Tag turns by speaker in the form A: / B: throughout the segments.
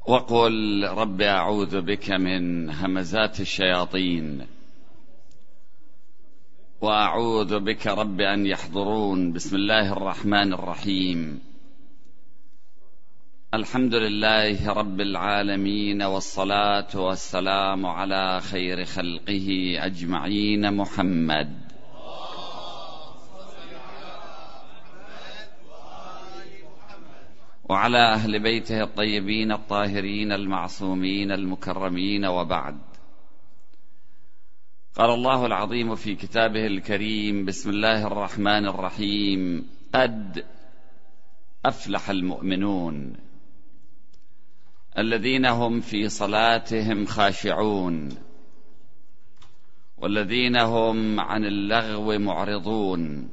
A: وقل رب أعوذ بك من همزات الشياطين وأعوذ بك رب أن يحضرون. بسم الله الرحمن الرحيم. الحمد لله رب العالمين، والصلاة والسلام على خير خلقه أجمعين محمد. وعلى أهل بيته الطيبين الطاهرين المعصومين المكرمين، وبعد. قال الله العظيم في كتابه الكريم: بسم الله الرحمن الرحيم. قد أفلح المؤمنون الذين هم في صلاتهم خاشعون والذين هم عن اللغو معرضون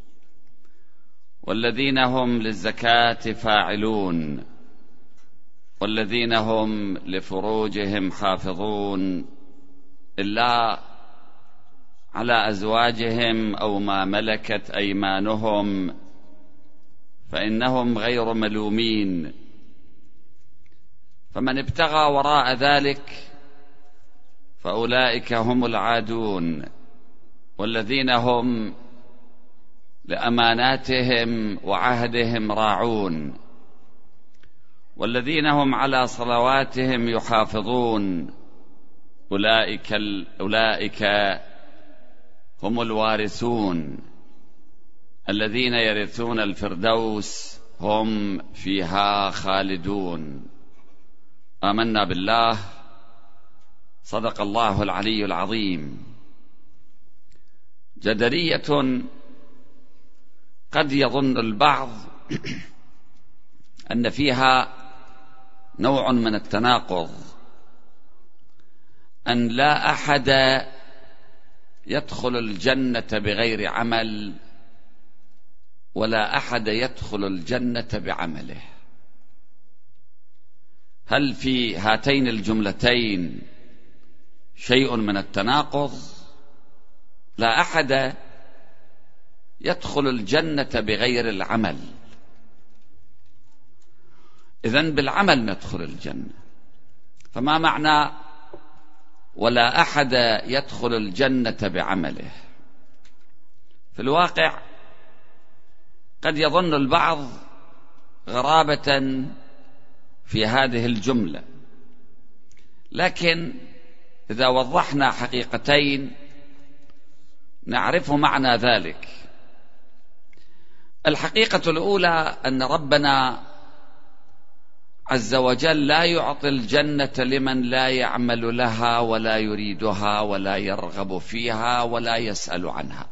A: والذين هم للزكاة فاعلون والذين هم لفروجهم حافظون إلا على أزواجهم أو ما ملكت أيمانهم فإنهم غير ملومين. فمن ابتغى وراء ذلك فأولئك هم العادون، والذين هم لأماناتهم وعهدهم راعون، والذين هم على صلواتهم يحافظون. أولئك هم الوارثون الذين يرثون الفردوس هم فيها خالدون. آمنا بالله. صدق الله العلي العظيم. جدلية قد يظن البعض أن فيها نوع من التناقض، أن لا أحد يدخل الجنة بغير عمل ولا أحد يدخل الجنة بعمله. هل في هاتين الجملتين شيء من التناقض؟ لا أحد يدخل الجنة بغير العمل، إذن بالعمل ندخل الجنة. فما معنى ولا أحد يدخل الجنة بعمله؟ في الواقع قد يظن البعض غرابة في هذه الجملة، لكن إذا وضحنا حقيقتين نعرف معنى ذلك. الحقيقة الأولى أن ربنا عز وجل لا يعطي الجنة لمن لا يعمل لها ولا يريدها ولا يرغب فيها ولا يسأل عنها.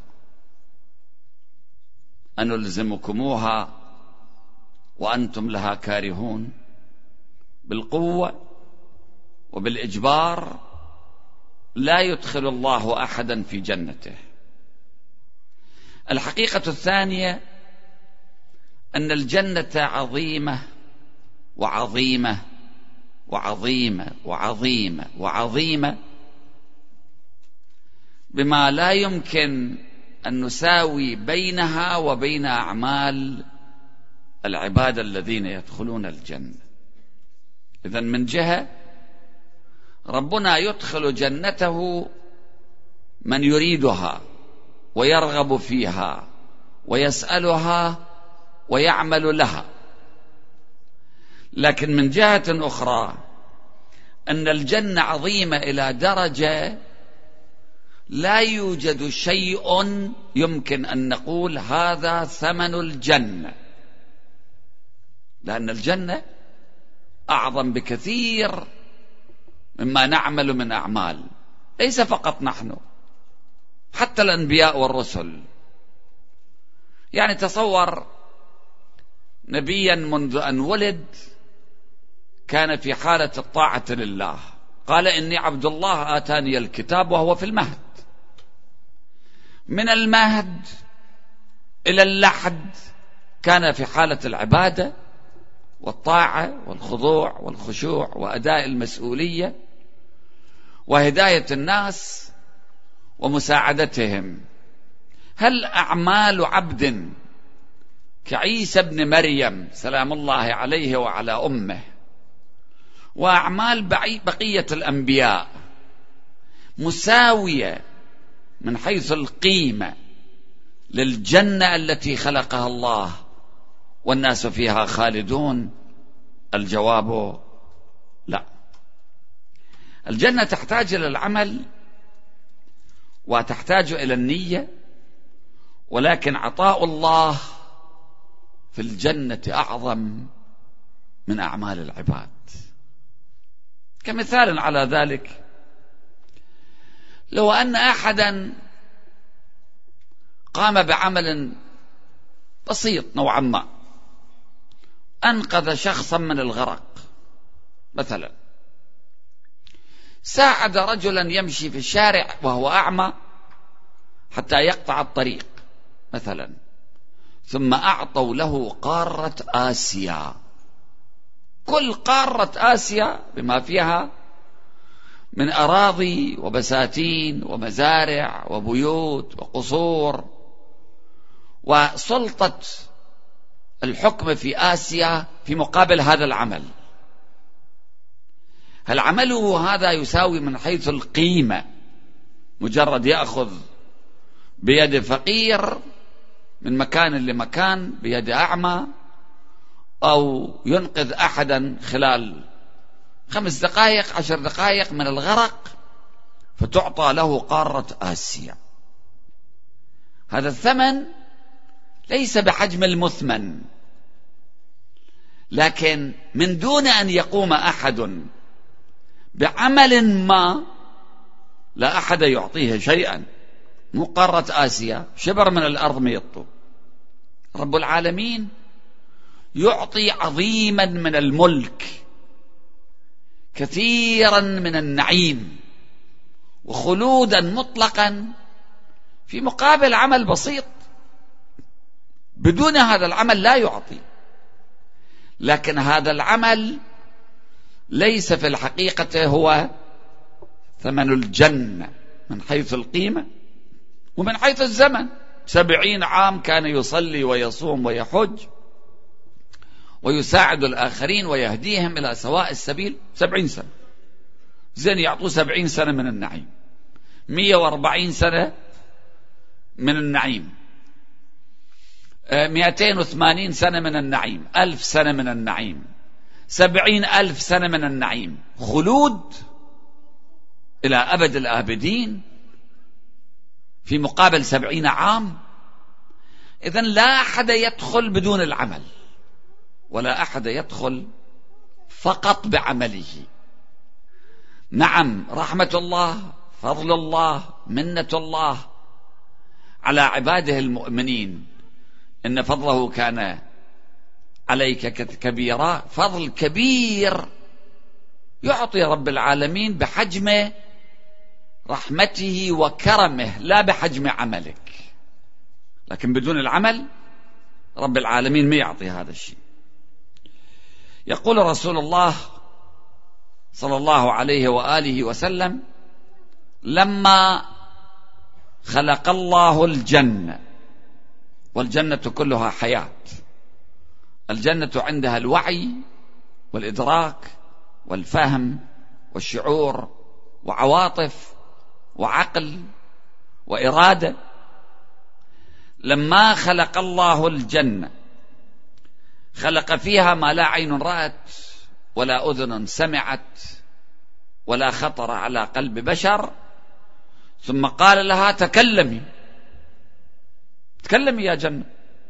A: أنلزمكموها وأنتم لها كارهون؟ بالقوة وبالإجبار لا يدخل الله أحدا في جنته. الحقيقة الثانية أن الجنة عظيمة وعظيمة وعظيمة وعظيمة وعظيمة بما لا يمكن أن نساوي بينها وبين أعمال العباد الذين يدخلون الجنة. إذن من جهة ربنا يدخل جنته من يريدها ويرغب فيها ويسألها ويعمل لها، لكن من جهة أخرى أن الجنة عظيمة إلى درجة لا يوجد شيء يمكن أن نقول هذا ثمن الجنة، لأن الجنة أعظم بكثير مما نعمل من أعمال، ليس فقط نحن، حتى الأنبياء والرسل. يعني تصور نبيا منذ أن ولد كان في حالة الطاعة لله، قال: إني عبد الله آتاني الكتاب، وهو في المهد. من المهد إلى اللحد كان في حالة العبادة والطاعة والخضوع والخشوع وأداء المسؤولية وهداية الناس ومساعدتهم. هل أعمال عبد كعيسى ابن مريم سلام الله عليه وعلى أمه وأعمال بقية الأنبياء مساوية من حيث القيمة للجنة التي خلقها الله والناس فيها خالدون؟ الجواب لا. الجنة تحتاج إلى العمل وتحتاج إلى النية، ولكن عطاء الله في الجنة أعظم من أعمال العباد. كمثال على ذلك، لو أن أحدا قام بعمل بسيط نوعا ما، أنقذ شخصا من الغرق مثلا، ساعد رجلا يمشي في الشارع وهو أعمى حتى يقطع الطريق مثلا، ثم أعطوا له قارة آسيا، كل قارة آسيا بما فيها من أراضي وبساتين ومزارع وبيوت وقصور وسلطة الحكم في آسيا في مقابل هذا العمل. هل عمله هذا يساوي من حيث القيمة مجرد يأخذ بيد فقير من مكان لمكان بيد أعمى، أو ينقذ أحدا خلال 5 دقائق 10 دقائق من الغرق فتعطى له قارة آسيا؟ هذا الثمن ليس بحجم المثمن، لكن من دون أن يقوم أحد بعمل ما لا أحد يعطيه شيئا. مو قارة آسيا، شبر من الأرض ما يطلب. رب العالمين يعطي عظيما من الملك، كثيرا من النعيم، وخلودا مطلقا في مقابل عمل بسيط. بدون هذا العمل لا يعطي، لكن هذا العمل ليس في الحقيقة هو ثمن الجنة من حيث القيمة ومن حيث الزمن. 70 عام كان يصلي ويصوم ويحج ويساعد الآخرين ويهديهم إلى سواء السبيل. 70 سنة زين، يعطوه 70 سنة من النعيم، 140 سنة من النعيم، 280 سنة من النعيم، 1000 سنة من النعيم، 70,000 سنة من النعيم، خلود إلى أبد الآبدين في مقابل 70 عام. إذن لا أحد يدخل بدون العمل، ولا أحد يدخل فقط بعمله. نعم، رحمة الله، فضل الله، منة الله على عباده المؤمنين، إن فضله كان عليك كبيرا، فضل كبير يعطي رب العالمين بحجم رحمته وكرمه لا بحجم عملك. لكن بدون العمل رب العالمين ما يعطي هذا الشيء. يقول رسول الله صلى الله عليه وآله وسلم: لما خلق الله الجنة، والجنة كلها حياة، الجنة عندها الوعي والإدراك والفهم والشعور وعواطف وعقل وإرادة. لما خلق الله الجنة خلق فيها ما لا عين رأت ولا أذن سمعت ولا خطر على قلب بشر، ثم قال لها: تكلمي، تكلمي يا جنة.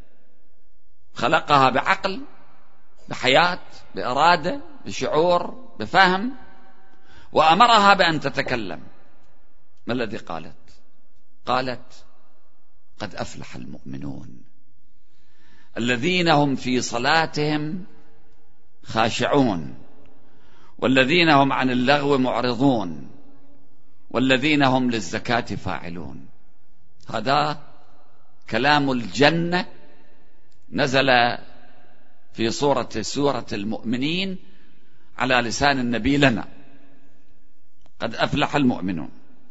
A: خلقها بعقل، بحياة، بإرادة، بشعور، بفهم، وأمرها بأن تتكلم. ما الذي قالت؟ قالت: قد أفلح المؤمنون الذين هم في صلاتهم خاشعون، والذين هم عن اللغو معرضون، والذين هم للزكاة فاعلون. هذا كلام الجنة نزل في سورة المؤمنين على لسان النبي لنا. قد أفلح المؤمنون.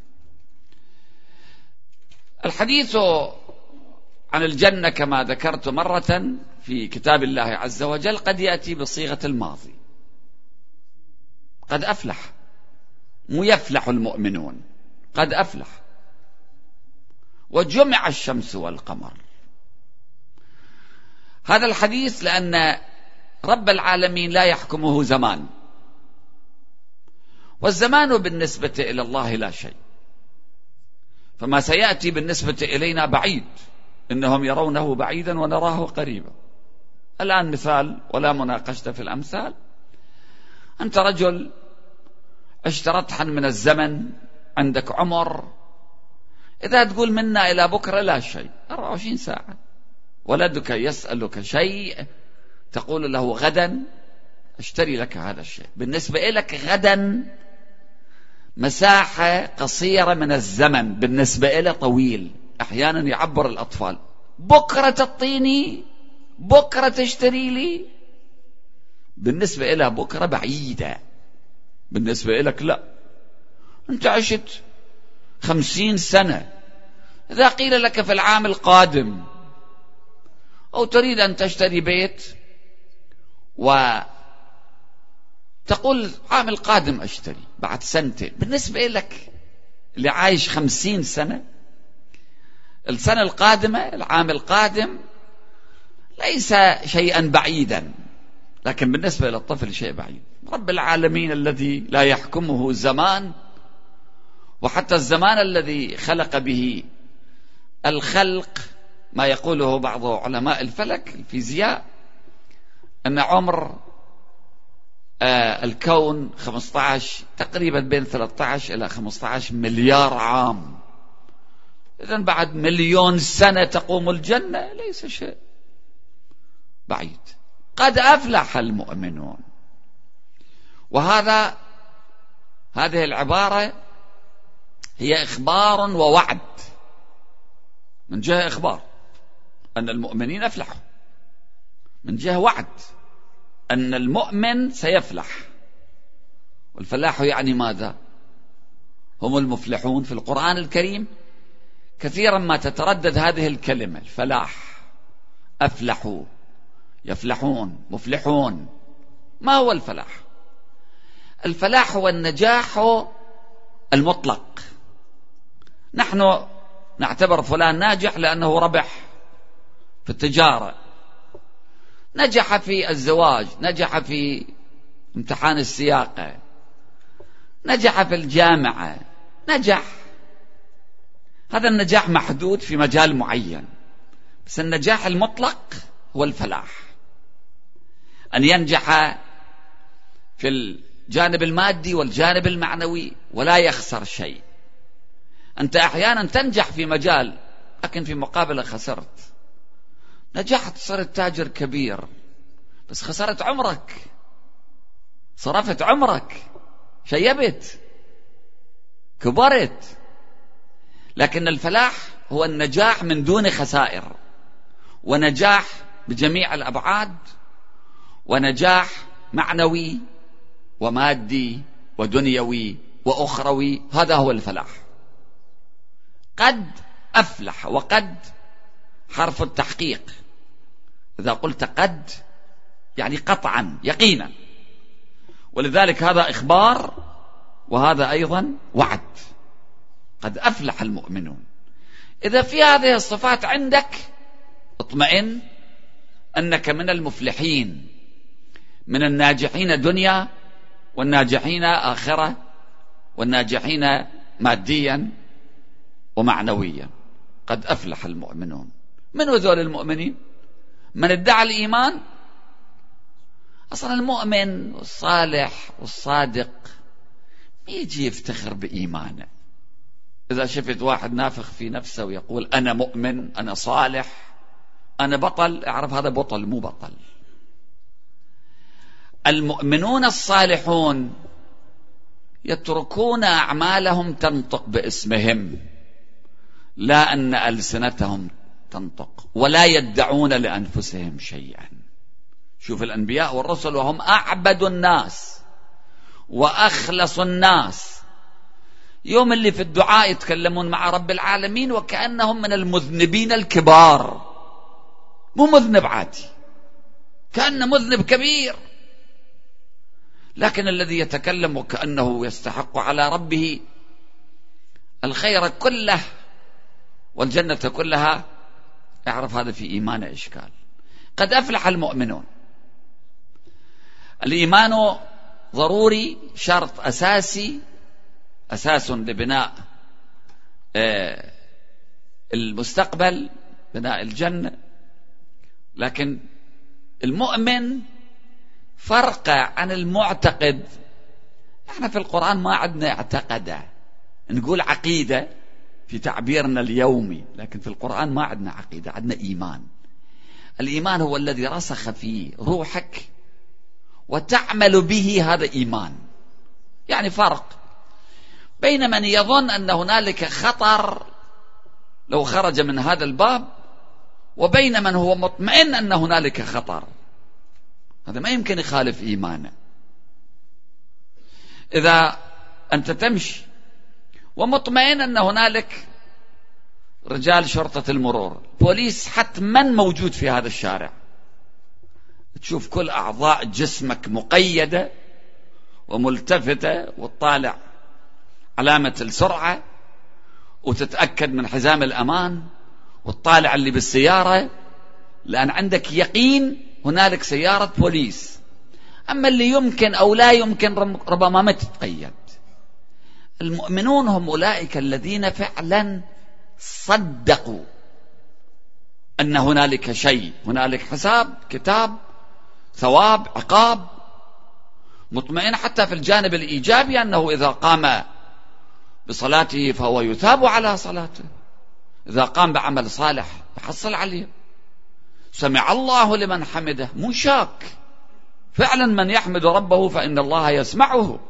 A: الحديث عن الجنة كما ذكرت مرة في كتاب الله عز وجل قد يأتي بصيغة الماضي، قد أفلح، مو يفلح المؤمنون، قد أفلح. وجمع الشمس والقمر. هذا الحديث لأن رب العالمين لا يحكمه زمان، والزمان بالنسبة إلى الله لا شيء، فما سيأتي بالنسبة إلينا بعيد، إنهم يرونه بعيدا ونراه قريبا. الآن مثال ولا مناقشة في الأمثال، أنت رجل اشترطت من الزمن، عندك عمر، إذا تقول منا إلى بكرة لا شيء، 24 ساعة. ولدك يسألك شيء تقول له غدا اشتري لك هذا الشيء. بالنسبة لك غدا مساحة قصيرة من الزمن، بالنسبة له طويل. أحيانا يعبر الأطفال: بكرة تعطيني، بكرة تشتري لي. بالنسبة له بكرة بعيدة، بالنسبة لك لا. أنت عشت 50 سنة، إذا قيل لك في العام القادم أو تريد أن تشتري بيت وتقول عام القادم أشتري بعد سنتين، بالنسبة لك اللي عايش 50 سنة السنة القادمة، العام القادم ليس شيئا بعيدا، لكن بالنسبة للطفل شيء بعيد. رب العالمين الذي لا يحكمه الزمان، وحتى الزمان الذي خلق به الخلق، ما يقوله بعض علماء الفلك الفيزياء أن عمر الكون 15 تقريبا بين 13 إلى 15 مليار عام. إذن بعد 1,000,000 سنة تقوم الجنة، ليس شيء بعيد. قد أفلح المؤمنون. هذه العبارة هي إخبار ووعد. من جهة إخبار أن المؤمنين أفلحوا، من جهة وعد أن المؤمن سيفلح. والفلاح يعني ماذا؟ هم المفلحون. في القرآن الكريم كثيرا ما تتردد هذه الكلمة، الفلاح، أفلحوا، يفلحون، مفلحون. ما هو الفلاح؟ الفلاح هو النجاح المطلق. نحن نعتبر فلان ناجح لأنه ربح في التجارة، نجح في الزواج، نجح في امتحان السياقة، نجح في الجامعة، نجح. هذا النجاح محدود في مجال معين، بس النجاح المطلق هو الفلاح، أن ينجح في الجانب المادي والجانب المعنوي ولا يخسر شيء. أنت أحيانا تنجح في مجال لكن في مقابله خسرت. نجحت، صرت تاجر كبير، بس خسرت عمرك، صرفت عمرك، شيبت، كبرت. لكن الفلاح هو النجاح من دون خسائر، ونجاح بجميع الأبعاد، ونجاح معنوي ومادي ودنيوي وأخروي. هذا هو الفلاح. قد أفلح، وقد حرف التحقيق. إذا قلت قد يعني قطعا، يقينا. ولذلك هذا إخبار وهذا أيضا وعد. قد أفلح المؤمنون. إذا في هذه الصفات عندك اطمئن أنك من المفلحين، من الناجحين دنيا والناجحين آخرة والناجحين ماديا ومعنويا. قد أفلح المؤمنون. من هذول المؤمنين؟ من ادعى الإيمان. أصلا المؤمن والصالح والصادق يجي يفتخر بإيمانه. إذا شفت واحد نافخ في نفسه ويقول أنا مؤمن، أنا صالح، أنا بطل، اعرف هذا بطل مو بطل. المؤمنون الصالحون يتركون أعمالهم تنطق باسمهم، لا أن ألسنتهم تنطق، ولا يدعون لأنفسهم شيئا. شوف الأنبياء والرسل وهم أعبد الناس وأخلص الناس، يوم اللي في الدعاء يتكلمون مع رب العالمين وكأنهم من المذنبين الكبار، مو مذنب عادي، كأنه مذنب كبير. لكن الذي يتكلم وكأنه يستحق على ربه الخير كله والجنة كلها، اعرف هذا في إيمانه إشكال. قد أفلح المؤمنون. الإيمان ضروري، شرط أساسي، أساس لبناء المستقبل، بناء الجنة. لكن المؤمن فرق عن المعتقد. احنا في القرآن ما عندنا اعتقد، نقول عقيدة في تعبيرنا اليومي، لكن في القرآن ما عندنا عقيدة، عندنا إيمان. الإيمان هو الذي رسخ في روحك وتعمل به، هذا إيمان. يعني فرق بين من يظن أن هنالك خطر لو خرج من هذا الباب، وبين من هو مطمئن أن هنالك خطر. هذا ما يمكن يخالف إيمانه. إذا أنت تمشي ومطمئن أن هنالك رجال شرطة المرور، بوليس حتما موجود في هذا الشارع، تشوف كل أعضاء جسمك مقيدة وملتفتة، وتطالع علامة السرعة، وتتأكد من حزام الأمان، وتطالع اللي بالسيارة، لأن عندك يقين هنالك سيارة بوليس. أما اللي يمكن أو لا يمكن ربما ما تتقيد. المؤمنون هم أولئك الذين فعلا صدقوا أن هنالك شيء، هنالك حساب، كتاب، ثواب، عقاب. مطمئن حتى في الجانب الإيجابي أنه إذا قام بصلاته فهو يثاب على صلاته، إذا قام بعمل صالح يحصل عليه. سمع الله لمن حمده، مو شاك، فعلا من يحمد ربه فإن الله يسمعه.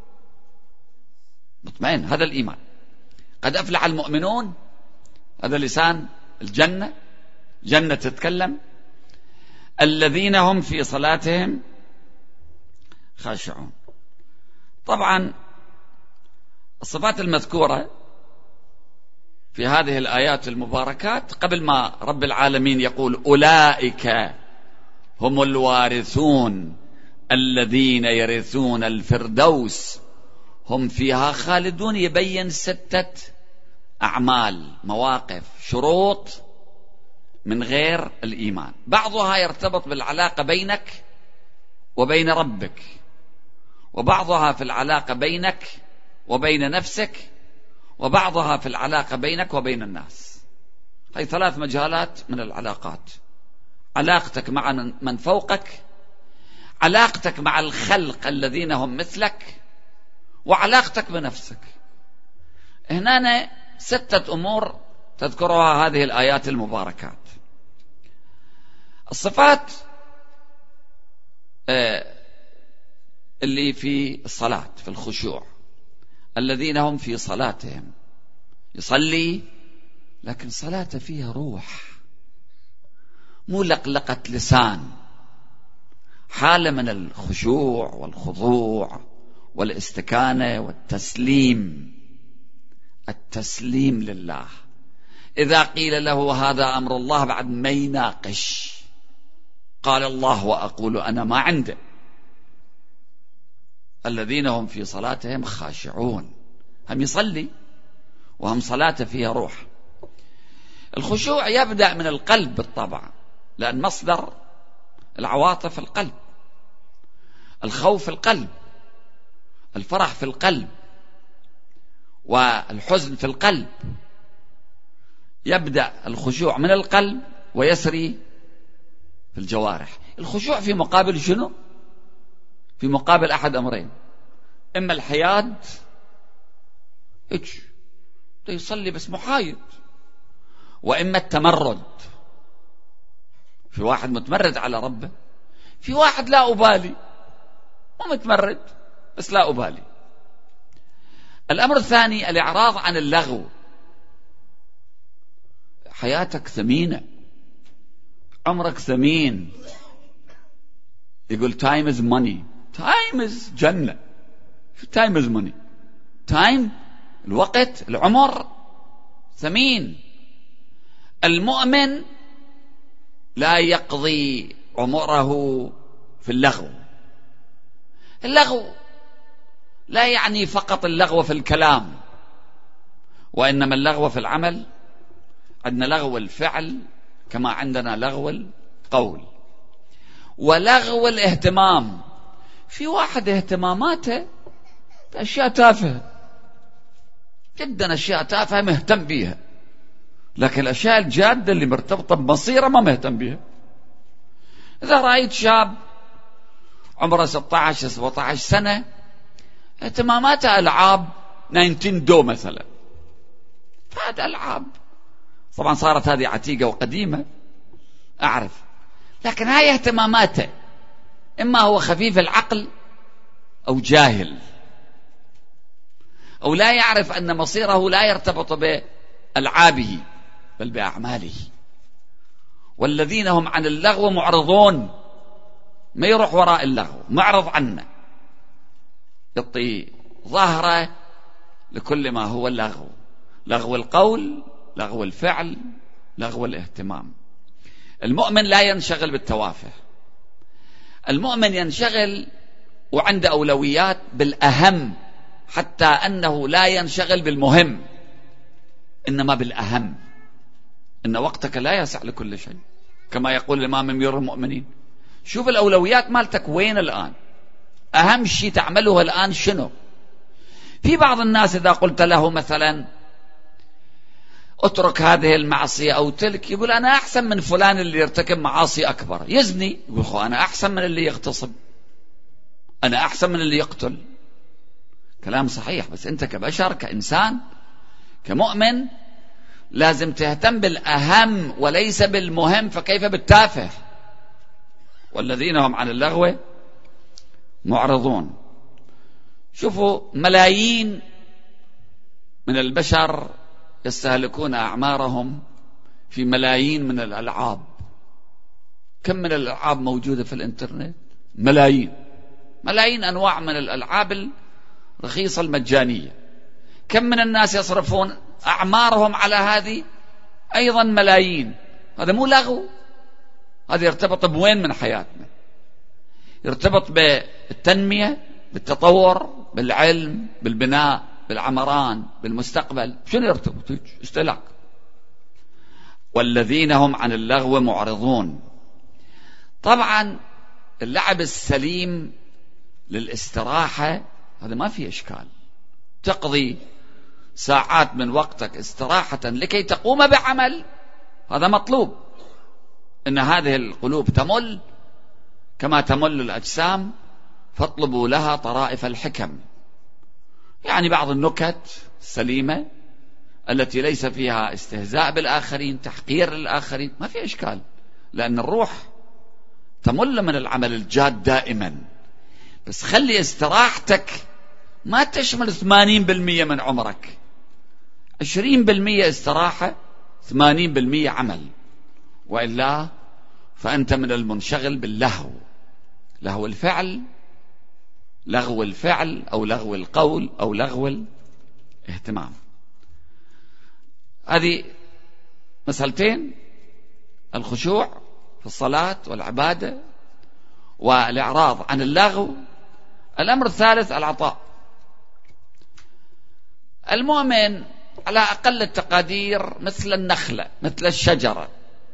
A: مطمئن، هذا الإيمان. قد أفلح المؤمنون، هذا لسان الجنة، جنة تتكلم. الذين هم في صلاتهم خاشعون. طبعا الصفات المذكورة في هذه الآيات المباركات، قبل ما رب العالمين يقول أولئك هم الوارثون الذين يرثون الفردوس هم فيها خالدون، يبين 6 أعمال، مواقف، شروط من غير الإيمان. بعضها يرتبط بالعلاقة بينك وبين ربك، وبعضها في العلاقة بينك وبين نفسك، وبعضها في العلاقة بينك وبين الناس. هذه 3 مجالات من العلاقات: علاقتك مع من فوقك، علاقتك مع الخلق الذين هم مثلك، وعلاقتك بنفسك. هنا 6 أمور تذكرها هذه الآيات المباركات. الصفات اللي في الصلاة، في الخشوع، الذين هم في صلاتهم، يصلي لكن صلاته فيها روح، مو لقلقة لسان، حالة من الخشوع والخضوع والاستكانة والتسليم. التسليم لله. إذا قيل له هذا أمر الله بعد ما يناقش، قال الله وأقول أنا ما عنده. الذين هم في صلاتهم خاشعون، هم يصلي وهم صلاته فيها روح. الخشوع يبدأ من القلب بالطبع، لأن مصدر العواطف القلب، الخوف في القلب، الفرح في القلب، والحزن في القلب. يبدأ الخشوع من القلب ويسري في الجوارح. الخشوع في مقابل شنو؟ في مقابل أحد أمرين: إما الحياد، يصلي بس محايد، وإما التمرد. في واحد متمرد على ربه، في واحد لا أبالي، مو متمرد بس لا أبالي. الأمر الثاني الإعراض عن اللغو. حياتك ثمينة، عمرك ثمين. يقول time is money. time is جنة. time is money. time الوقت، العمر ثمين. المؤمن لا يقضي عمره في اللغو. اللغو لا يعني فقط اللغو في الكلام، وإنما اللغو في العمل. عندنا لغو الفعل كما عندنا لغو القول ولغو الاهتمام. في واحد اهتماماته بأشياء تافهة جدا، أشياء تافهة مهتم بيها، لكن الأشياء الجادة اللي مرتبطة بمصيره ما مهتم بيها. إذا رأيت شاب عمره 16-17 سنة اهتماماته ألعاب 19 دو مثلا، فهذا ألعاب طبعا صارت هذه عتيقة وقديمة أعرف، لكن هاي اهتماماته إما هو خفيف العقل أو جاهل أو لا يعرف أن مصيره لا يرتبط بألعابه بل بأعماله. والذين هم عن اللغو معرضون، ما يروح وراء اللغو، معرض عنه، يعطي ظهره لكل ما هو اللغو، لغو القول، لغو الفعل، لغو الاهتمام. المؤمن لا ينشغل بالتوافه، المؤمن ينشغل وعنده أولويات بالأهم، حتى أنه لا ينشغل بالمهم إنما بالأهم. إن وقتك لا يسع لكل شيء، كما يقول الإمام أمير المؤمنين. شوف الأولويات مالتك وين الآن، أهم شيء تعمله الآن شنو. في بعض الناس إذا قلت له مثلا اترك هذه المعصية أو تلك، يقول أنا أحسن من فلان اللي يرتكب معاصي أكبر، يزني، يقول خو أنا أحسن من اللي يغتصب، أنا أحسن من اللي يقتل. كلام صحيح، بس أنت كبشر كإنسان كمؤمن لازم تهتم بالأهم وليس بالمهم، فكيف بالتافه؟ والذين هم عن اللغو معرضون. شوفوا ملايين من البشر يستهلكون أعمارهم في ملايين من الألعاب. كم من الألعاب موجودة في الإنترنت؟ ملايين أنواع من الألعاب الرخيصة المجانية. كم من الناس يصرفون أعمارهم على هذه؟ أيضا ملايين. هذا مو لغو، هذا يرتبط بوين من حياتنا؟ يرتبط بالتنمية، بالتطور، بالعلم، بالبناء، بالعمران، بالمستقبل. شنو يرتبط؟ استهلاك. والذين هم عن اللغو معرضون. طبعا اللعب السليم للاستراحة هذا ما فيه إشكال، تقضي ساعات من وقتك استراحة لكي تقوم بعمل، هذا مطلوب. إن هذه القلوب تمل كما تمل الأجسام، فاطلبوا لها طرائف الحكم. يعني بعض النكت السليمة التي ليس فيها استهزاء بالآخرين، تحقير للآخرين، ما في إشكال، لأن الروح تمل من العمل الجاد دائما. بس خلي استراحتك ما تشمل 80% من عمرك، 20% استراحة، 80% عمل، وإلا فأنت من المنشغل باللهو، لهو الفعل، لغو الفعل أو لغو القول أو لغو الاهتمام. هذه مسألتين: الخشوع في الصلاة والعبادة والإعراض عن اللغو. الأمر الثالث العطاء. المؤمن على أقل التقادير مثل النخلة، مثل الشجرة،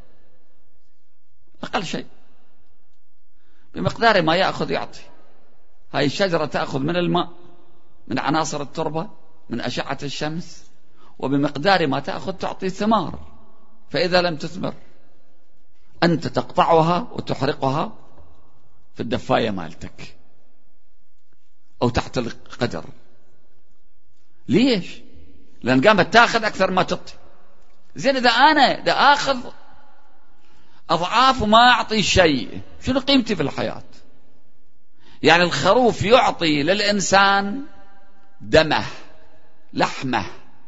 A: أقل شيء بمقدار ما يأخذ يعطي. هاي الشجرة تأخذ من الماء، من عناصر التربة، من أشعة الشمس، وبمقدار ما تأخذ تعطي ثمار. فإذا لم تثمر أنت تقطعها وتحرقها في الدفاية مالتك أو تحت القدر. ليش؟ لأن قامت تأخذ أكثر ما تعطي. زين إذا أنا دا أخذ أضعاف وما أعطي شيء، شنو قيمتي في الحياة؟ يعني الخروف يعطي للإنسان دمه، لحمه،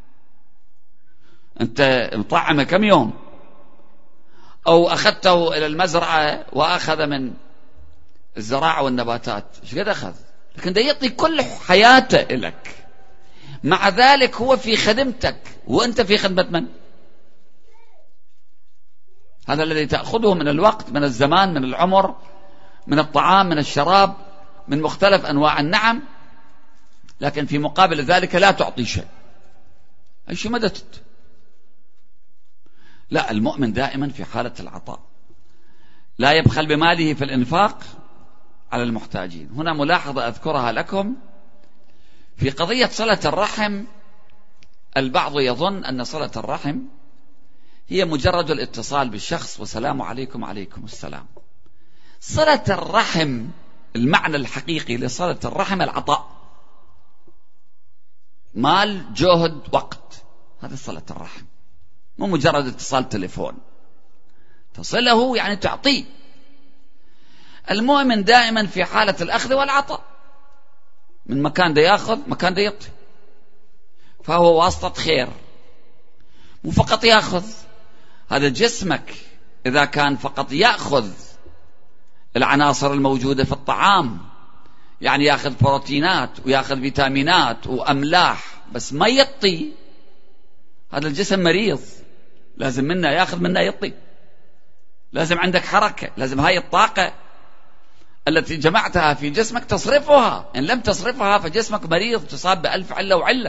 A: أنت مطعمه كم يوم؟ أو أخذته إلى المزرعة وأخذ من الزراعة والنباتات، إيش قد أخذ؟ لكن ده يعطي كل حياته إلك، مع ذلك هو في خدمتك وأنت في خدمة من؟ هذا الذي تأخذه من الوقت، من الزمان، من العمر، من الطعام، من الشراب، من مختلف أنواع النعم، لكن في مقابل ذلك لا تعطي شيء، أي شيء مددت. لا، المؤمن دائما في حالة العطاء، لا يبخل بماله في الإنفاق على المحتاجين. هنا ملاحظة أذكرها لكم في قضية صلة الرحم. البعض يظن أن صلة الرحم هي مجرد الاتصال بالشخص وسلام عليكم وعليكم السلام. صلة الرحم، المعنى الحقيقي لصلة الرحم العطاء، مال، جهد، وقت، هذا صلة الرحم، مو مجرد اتصال تليفون. تصله يعني تعطيه. المؤمن دائما في حالة الأخذ والعطاء، من مكان دا يأخذ مكان دا يعطي، فهو واسطة خير، مو فقط يأخذ. هذا جسمك إذا كان فقط يأخذ العناصر الموجودة في الطعام، يعني يأخذ بروتينات ويأخذ فيتامينات وأملاح بس ما يعطي، هذا الجسم مريض. لازم منا يأخذ منا يعطي، لازم عندك حركة، لازم هاي الطاقة التي جمعتها في جسمك تصرفها. إن لم تصرفها فجسمك مريض، تصاب بألف علة وعلة.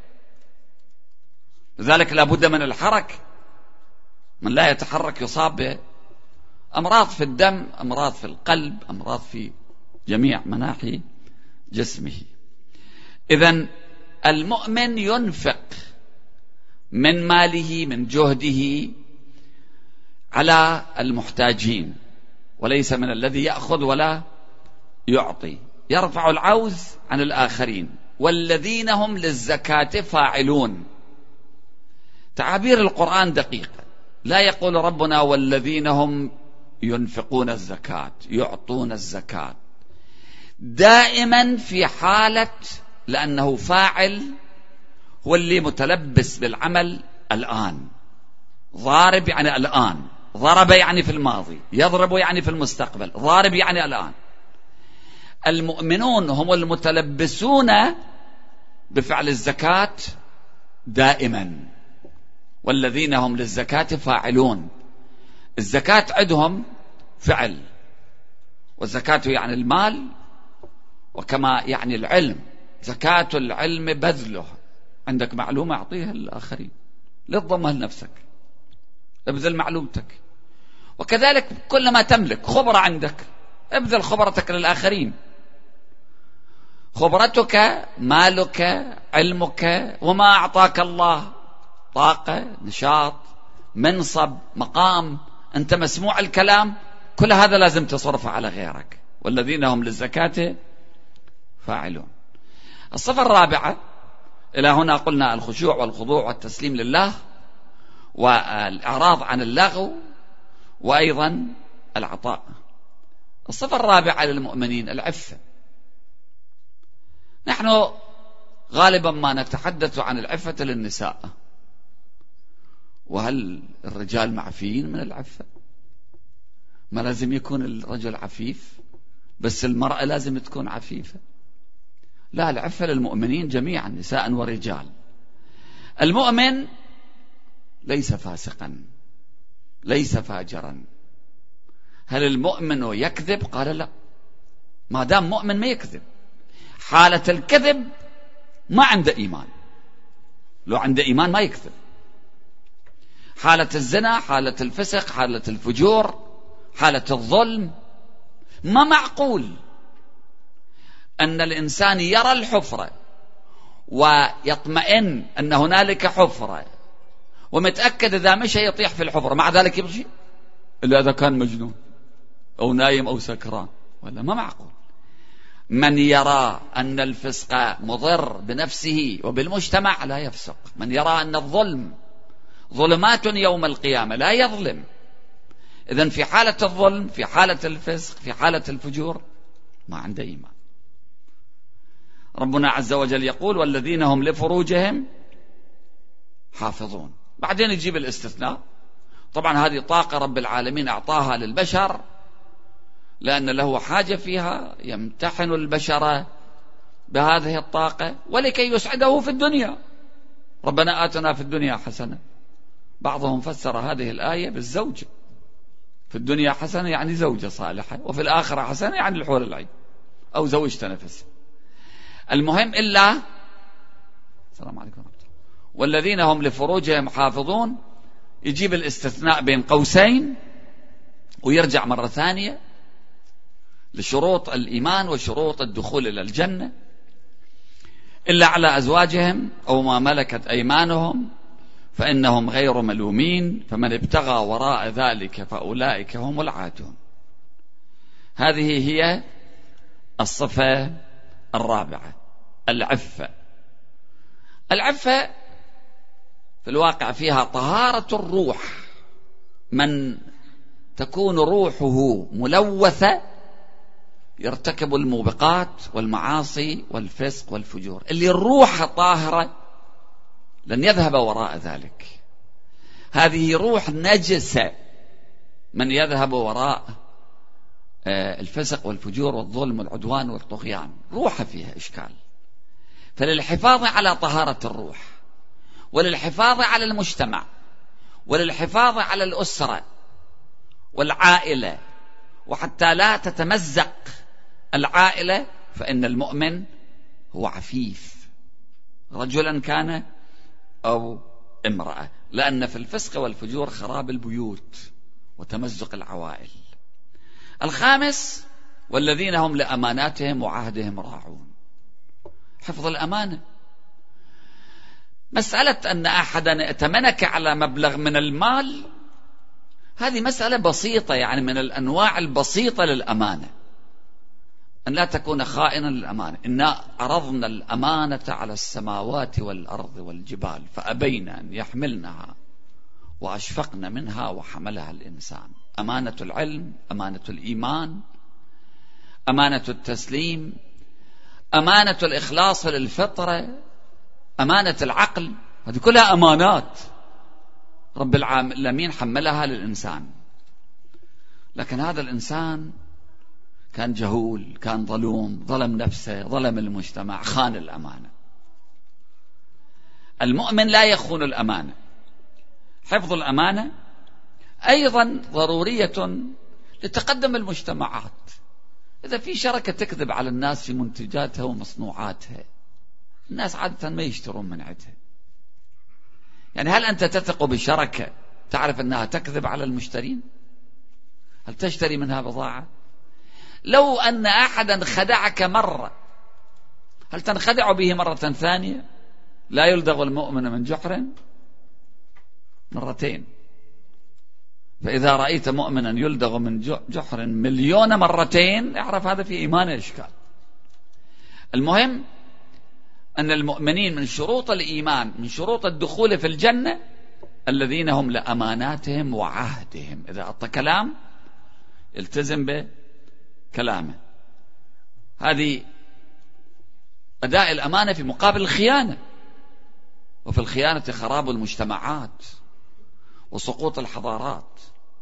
A: لذلك لابد من الحركة. من لا يتحرك يصاب بأمراض في الدم، أمراض في القلب، أمراض في جميع مناحي جسمه. إذن المؤمن ينفق من ماله من جهده على المحتاجين، وليس من الذي يأخذ ولا يعطي. يرفع العوز عن الآخرين. والذين هم للزكاة فاعلون. تعابير القرآن دقيقة. لا يقول ربنا والذين هم ينفقون الزكاة، يعطون الزكاة، دائما في حالة، لأنه فاعل هو اللي متلبس بالعمل الآن. ضارب يعني الآن، ضرب يعني في الماضي، يضرب يعني في المستقبل، ضارب يعني الآن. المؤمنون هم المتلبسون بفعل الزكاة دائما. والذين هم للزكاة فاعلون. الزكاة عندهم فعل، والزكاة يعني المال، وكما يعني العلم. زكاة العلم بذله. عندك معلومة أعطيها للآخرين، لا تضمها لنفسك، ابذل معلومتك. وكذلك كل ما تملك، خبرة عندك، ابذل خبرتك للآخرين. خبرتك، مالك، علمك، وما أعطاك الله، طاقة، نشاط، منصب، مقام، أنت مسموع الكلام، كل هذا لازم تصرفه على غيرك. والذين هم للزكاة فاعلون. الصفة الرابعة، إلى هنا قلنا الخشوع والخضوع والتسليم لله، والإعراض عن اللغو، وأيضا العطاء. الصفة الرابعة للمؤمنين العفة. نحن غالبا ما نتحدث عن العفة للنساء، وهل الرجال معفيين من العفة؟ ما لازم يكون الرجل عفيف بس المرأة لازم تكون عفيفة؟ لا، العفة للمؤمنين جميعا، نساء ورجال. المؤمن ليس فاسقا، ليس فاجرا. هل المؤمن يكذب؟ قال لا، ما دام مؤمن ما يكذب. حالة الكذب ما عنده إيمان، لو عنده إيمان ما يكذب. حالة الزنا، حالة الفسق، حالة الفجور، حالة الظلم، ما معقول أن الإنسان يرى الحفرة ويطمئن أن هنالك حفرة ومتأكد إذا مشى يطيح في الحفرة، مع ذلك يمشي، إلا إذا كان مجنون أو نايم أو سكران، ولا ما معقول. من يرى أن الفسق مضر بنفسه وبالمجتمع لا يفسق. من يرى أن الظلم ظلمات يوم القيامة لا يظلم. إذن في حالة الظلم، في حالة الفسق، في حالة الفجور، ما عنده إيمان. ربنا عز وجل يقول والذين هم لفروجهم حافظون. بعدين يجيب الاستثناء. طبعا هذه طاقة رب العالمين أعطاها للبشر لأن له حاجة فيها، يمتحن البشر بهذه الطاقة ولكي يسعده في الدنيا. ربنا آتنا في الدنيا حسنة. بعضهم فسر هذه الآية بالزوجة، في الدنيا حسنة يعني زوجة صالحة، وفي الآخرة حسنة يعني الحور العين، أو زوجته نفسها. المهم إلا السلام عليكم ورحمة الله. والذين هم لفروجهم حافظون، يجيب الاستثناء بين قوسين ويرجع مرة ثانية لشروط الإيمان وشروط الدخول إلى الجنة، إلا على أزواجهم أو ما ملكت أيمانهم فإنهم غير ملومين، فمن ابتغى وراء ذلك فأولئك هم العادون. هذه هي الصفة الرابعة، العفة. العفة في الواقع فيها طهارة الروح. من تكون روحه ملوثة يرتكب الموبقات والمعاصي والفسق والفجور. اللي الروح طاهرة لن يذهب وراء ذلك. هذه روح نجسة من يذهب وراء الفسق والفجور والظلم والعدوان والطغيان، روح فيها إشكال. فللحفاظ على طهارة الروح، وللحفاظ على المجتمع، وللحفاظ على الأسرة والعائلة، وحتى لا تتمزق العائلة، فإن المؤمن هو عفيف، رجلا كان أو امرأة، لأن في الفسق والفجور خراب البيوت وتمزق العوائل. الخامس، والذين هم لأماناتهم وعهدهم راعون. حفظ الأمانة. مسألة أن أحدا ائتمنك على مبلغ من المال، هذه مسألة بسيطة، يعني من الأنواع البسيطة للأمانة، أن لا تكون خائنا للأمانة. إنا عرضنا الأمانة على السماوات والأرض والجبال فأبين أن يحملنها وأشفقن منها وحملها الإنسان. أمانة العلم، أمانة الإيمان، أمانة التسليم، أمانة الإخلاص للفطرة، أمانة العقل، هذه كلها أمانات رب العالمين حملها للإنسان. لكن هذا الإنسان كان جهول، كان ظلوم، ظلم نفسه، ظلم المجتمع، خان الأمانة. المؤمن لا يخون الأمانة. حفظ الأمانة أيضا ضرورية لتقدم المجتمعات. إذا في شركة تكذب على الناس في منتجاتها ومصنوعاتها، الناس عادة ما يشترون من عندها. يعني هل أنت تثق بشركة تعرف أنها تكذب على المشترين؟ هل تشتري منها بضاعة؟ لو أن أحدا خدعك مرة، هل تنخدع به مرة ثانية؟ لا يلدغ المؤمن من جحر مرتين. فإذا رأيت مؤمنا يلدغ من جحر مليون مرتين، اعرف هذا في إيمانه إشكال. المهم أن المؤمنين من شروط الإيمان، من شروط الدخول في الجنة، الذين هم لأماناتهم وعهدهم. إذا أعطى كلام التزم بكلامه. هذه أداء الأمانة في مقابل الخيانة، وفي الخيانة خراب المجتمعات وسقوط الحضارات.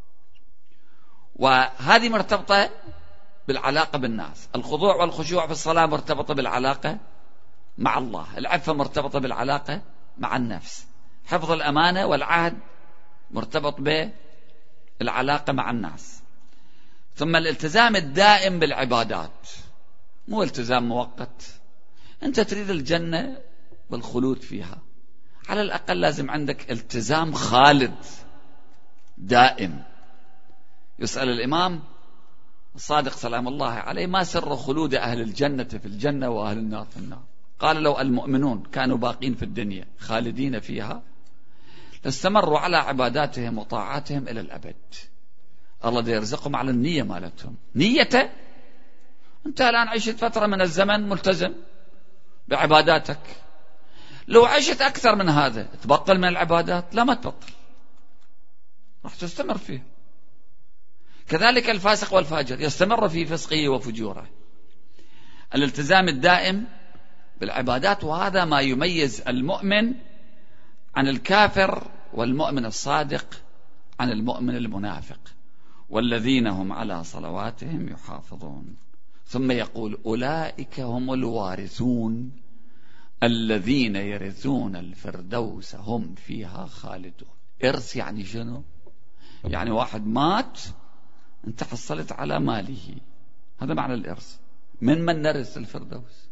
A: وهذه مرتبطة بالعلاقة بالناس. الخضوع والخشوع في الصلاة مرتبطة بالعلاقة مع الله. العفة مرتبطة بالعلاقة مع النفس. حفظ الأمانة والعهد مرتبط بالعلاقة مع الناس. ثم الالتزام الدائم بالعبادات، مو التزام مؤقت. أنت تريد الجنة والخلود فيها، على الأقل لازم عندك التزام خالد دائم. يسأل الإمام الصادق سلام الله عليه: ما سر خلود أهل الجنة في الجنة وأهل النار في النار؟ قال: لو المؤمنون كانوا باقين في الدنيا خالدين فيها لاستمروا على عباداتهم وطاعاتهم إلى الأبد. الله دا يرزقهم على النية مالتهم. نيته أنت الآن عشت فترة من الزمن ملتزم بعباداتك، لو عشت أكثر من هذا تبطل من العبادات؟ لا، ما تبطل، راح تستمر فيه. كذلك الفاسق والفاجر يستمر في فسقه وفجوره. الالتزام الدائم بالعبادات، وهذا ما يميز المؤمن عن الكافر، والمؤمن الصادق عن المؤمن المنافق. والذين هم على صلواتهم يحافظون. ثم يقول: أولئك هم الوارثون الذين يرثون الفردوس هم فيها خالدون. إرث يعني شنو؟ يعني واحد مات، أنت حصلت على ماله، هذا معنى الإرث. من نرث الفردوس؟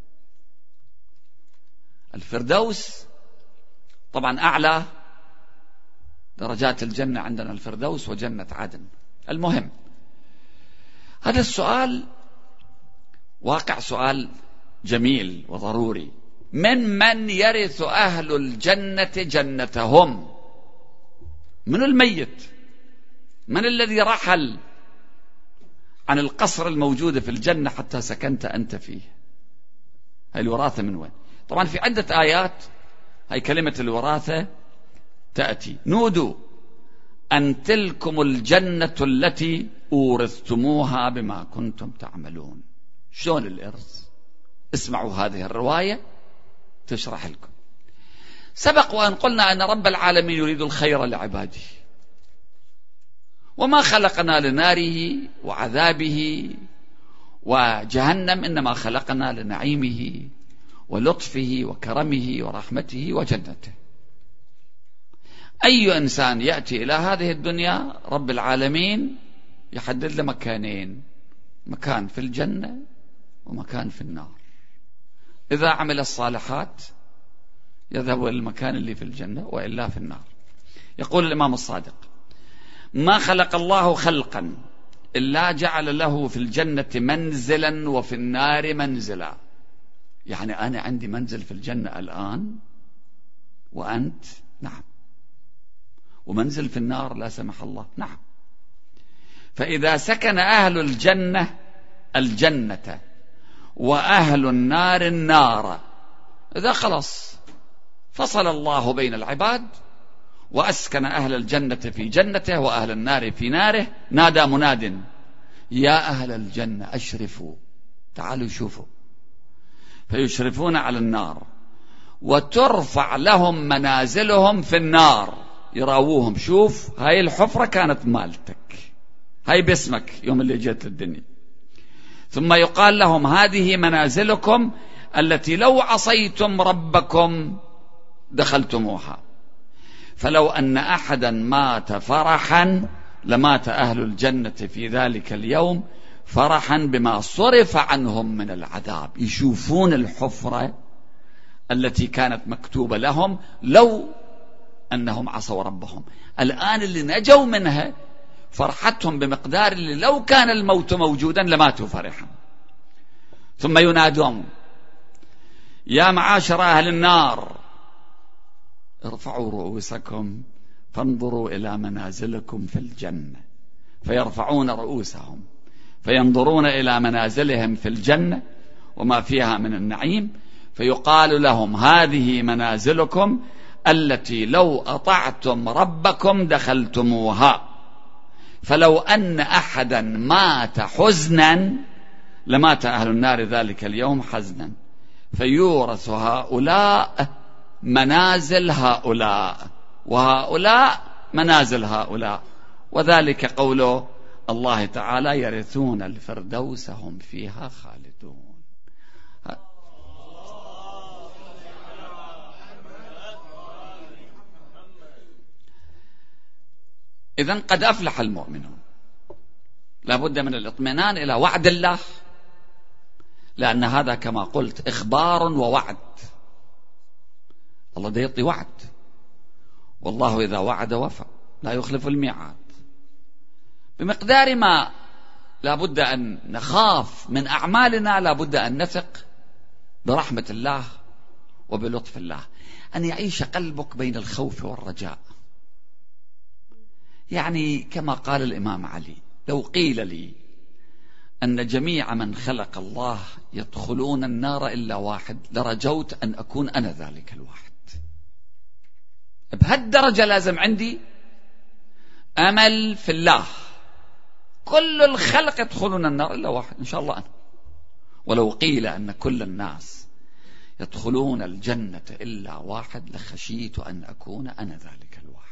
A: الفردوس طبعا أعلى درجات الجنة عندنا الفردوس وجنة عدن. المهم هذا السؤال واقع سؤال جميل وضروري. من يرث أهل الجنة جنتهم؟ من الميت؟ من الذي رحل عن القصر الموجود في الجنة حتى سكنت أنت فيه؟ هاي الوراثة من وين؟ طبعا في عدة آيات هاي كلمة الوراثة تأتي. نودوا أن تلكم الجنة التي أورثتموها بما كنتم تعملون. شلون الإرث؟ اسمعوا هذه الرواية تشرح لكم. سبق وأن قلنا أن رب العالمين يريد الخير لعباده، وما خلقنا لناره وعذابه وجهنم، إنما خلقنا لنعيمه ولطفه وكرمه ورحمته وجنته. أي إنسان يأتي إلى هذه الدنيا رب العالمين يحدد له مكانين، مكان في الجنة ومكان في النار. إذا عمل الصالحات يذهب إلى المكان اللي في الجنة، وإلا في النار. يقول الإمام الصادق: ما خلق الله خلقا إلا جعل له في الجنة منزلا وفي النار منزلا. يعني أنا عندي منزل في الجنة الآن وأنت نعم، ومنزل في النار لا سمح الله نعم. فإذا سكن أهل الجنة الجنة وأهل النار النار، إذا خلص فصل الله بين العباد وأسكن أهل الجنة في جنته وأهل النار في ناره، نادى مناد: يا أهل الجنة أشرفوا، تعالوا شوفوا. فيشرفون على النار وترفع لهم منازلهم في النار، يراووهم: شوف هاي الحفرة كانت مالتك، هاي باسمك يوم اللي جيت للدنيا. ثم يقال لهم: هذه منازلكم التي لو عصيتم ربكم دخلتموها. فلو أن أحدا مات فرحا لمات أهل الجنة في ذلك اليوم فرحا بما صرف عنهم من العذاب. يشوفون الحفرة التي كانت مكتوبة لهم لو أنهم عصوا ربهم. الآن اللي نجوا منها فرحتهم بمقدار اللي لو كان الموت موجودا لماتوا فرحا. ثم ينادون: يا معاشر أهل النار ارفعوا رؤوسكم فانظروا إلى منازلكم في الجنة. فيرفعون رؤوسهم فينظرون إلى منازلهم في الجنة وما فيها من النعيم، فيقال لهم: هذه منازلكم التي لو أطعتم ربكم دخلتموها. فلو أن أحدا مات حزنا لمات أهل النار ذلك اليوم حزنا، فيورث هؤلاء منازل هؤلاء وهؤلاء منازل هؤلاء. وذلك قوله الله تعالى: يرثون الفردوس هم فيها خالدون. إذن قد أفلح المؤمنون. لا بد من الاطمئنان إلى وعد الله، لأن هذا كما قلت إخبار ووعد. الله ده يعطي وعد، والله إذا وعد وفى لا يخلف الميعاد. بمقدار ما لا بد أن نخاف من أعمالنا، لا بد أن نثق برحمة الله وبلطف الله، أن يعيش قلبك بين الخوف والرجاء. يعني كما قال الإمام علي: لو قيل لي أن جميع من خلق الله يدخلون النار إلا واحد لرجوت أن أكون أنا ذلك الواحد. بهالدرجة لازم عندي أمل في الله. كل الخلق يدخلون النار إلا واحد، إن شاء الله أنا. ولو قيل أن كل الناس يدخلون الجنة إلا واحد لخشيت أن أكون أنا ذلك الواحد.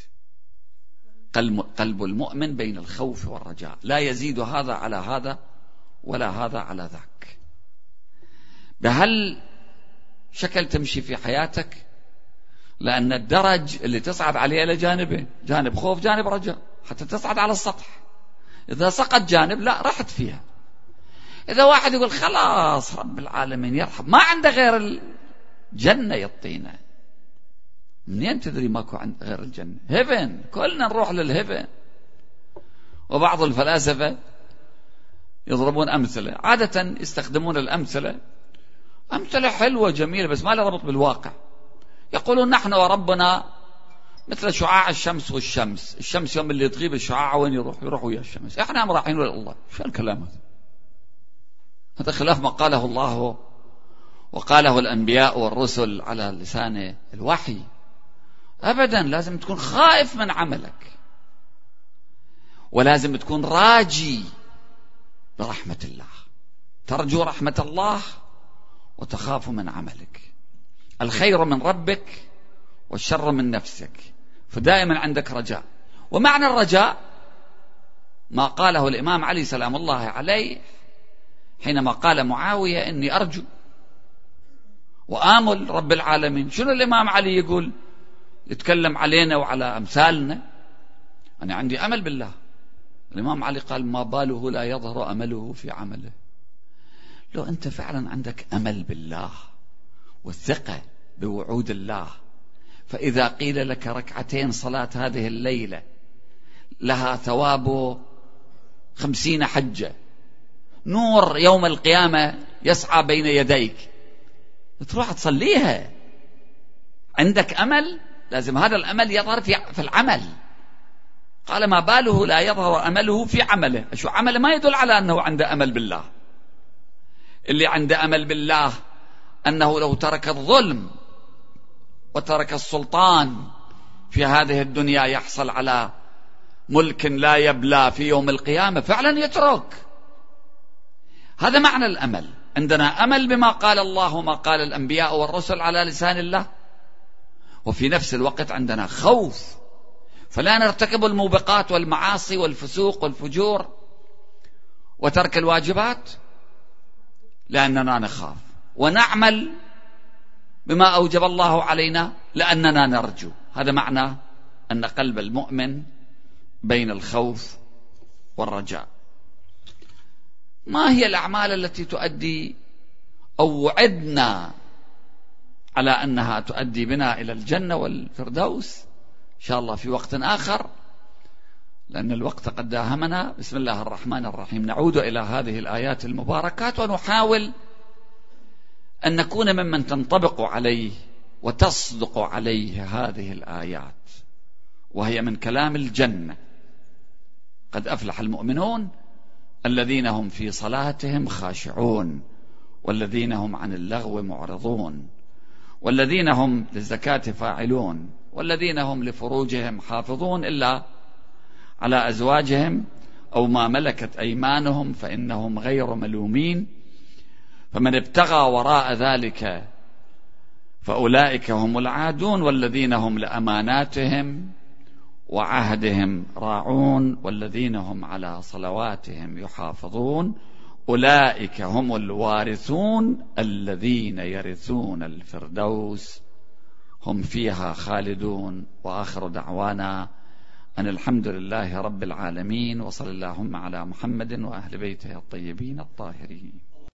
A: قلب المؤمن بين الخوف والرجاء، لا يزيد هذا على هذا ولا هذا على ذاك. بهل شكل تمشي في حياتك، لأن الدرج اللي تصعد عليه لجانبين، جانب خوف جانب رجاء، حتى تصعد على السطح. إذا سقط جانب لا رحت فيها. إذا واحد يقول خلاص رب العالمين يرحم، ما عنده غير الجنة يعطينا، منين تدري ماكو عند غير الجنة؟ هيفن، كلنا نروح للهيفن. وبعض الفلاسفة يضربون أمثلة، عادة يستخدمون الأمثلة أمثلة حلوة جميلة بس ما لها ربط بالواقع. يقولون نحن وربنا مثل شعاع الشمس والشمس، الشمس يوم اللي تغيب الشعاع وين يروح ويا الشمس، احنا رايحين ويا الله. شو الكلام هذا؟ هذا خلاف ما قاله الله وقاله الأنبياء والرسل على لسان الوحي. أبدا، لازم تكون خائف من عملك، ولازم تكون راجي برحمة الله، ترجو رحمة الله وتخاف من عملك. الخير من ربك والشر من نفسك، فدائما عندك رجاء. ومعنى الرجاء ما قاله الإمام علي سلام الله عليه حينما قال معاوية إني أرجو وآمل رب العالمين. شنو الإمام علي يقول؟ يتكلم علينا وعلى أمثالنا. أنا عندي أمل بالله. الإمام علي قال ما باله لا يظهر أمله في عمله. لو أنت فعلا عندك أمل بالله والثقة بوعود الله، فإذا قيل لك ركعتين صلاة هذه الليلة لها ثواب 50 حجة، نور يوم القيامة يسعى بين يديك، تروح تصليها. عندك أمل، لازم هذا الأمل يظهر في العمل. قال ما باله لا يظهر أمله في عمله. شو عمله؟ ما يدل على أنه عنده أمل بالله. اللي عنده أمل بالله أنه لو ترك الظلم وترك السلطان في هذه الدنيا يحصل على ملك لا يبلى في يوم القيامة، فعلا يترك. هذا معنى الأمل. عندنا أمل بما قال الله وما قال الأنبياء والرسل على لسان الله، وفي نفس الوقت عندنا خوف، فلا نرتكب الموبقات والمعاصي والفسوق والفجور وترك الواجبات لأننا نخاف، ونعمل بما أوجب الله علينا لأننا نرجو. هذا معنى أن قلب المؤمن بين الخوف والرجاء. ما هي الأعمال التي تؤدي أو وعدنا على أنها تؤدي بنا إلى الجنة والفردوس؟ إن شاء الله في وقت آخر، لأن الوقت قد داهمنا. بسم الله الرحمن الرحيم. نعود إلى هذه الآيات المباركات ونحاول أن نكون ممن تنطبق عليه وتصدق عليه هذه الآيات، وهي من كلام الجنة. قد أفلح المؤمنون الذين هم في صلاتهم خاشعون، والذين هم عن اللغو معرضون، والذين هم للزكاة فاعلون، والذين هم لفروجهم حافظون إلا على أزواجهم أو ما ملكت أيمانهم فإنهم غير ملومين، فمن ابتغى وراء ذلك فأولئك هم العادون، والذين هم لأماناتهم وعهدهم راعون، والذين هم على صلواتهم يحافظون، أولئك هم الوارثون الذين يرثون الفردوس هم فيها خالدون. وآخر دعوانا أن الحمد لله رب العالمين، وصلى اللهم على محمد وأهل بيته الطيبين الطاهرين.